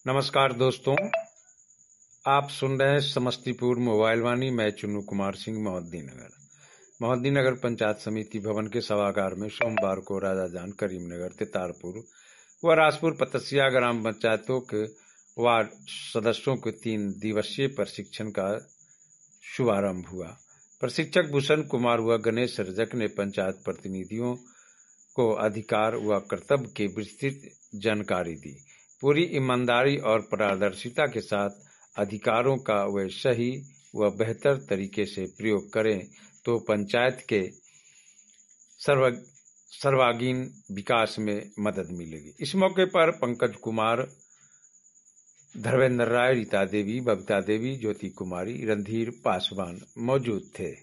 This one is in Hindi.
नमस्कार दोस्तों, आप सुन रहे हैं समस्तीपुर मोबाइल वाणी। मैं चुन्नू कुमार सिंह, मोहद्दीनगर पंचायत समिति भवन के सभागार में सोमवार को राजाजान, करीमनगर, तितारपुर व राजपुर पतसिया ग्राम पंचायतों के वार्ड सदस्यों के 3 दिवसीय प्रशिक्षण का शुभारंभ हुआ। प्रशिक्षक भूषण कुमार व गणेश रजक ने पंचायत प्रतिनिधियों को अधिकार व कर्तव्य की विस्तृत जानकारी दी। पूरी ईमानदारी और पारदर्शिता के साथ अधिकारों का वे सही व बेहतर तरीके से प्रयोग करें तो पंचायत के सर्वांगीण विकास में मदद मिलेगी। इस मौके पर पंकज कुमार, धर्मेंद्र राय, रीता देवी, बबीता देवी, ज्योति कुमारी, रणधीर पासवान मौजूद थे।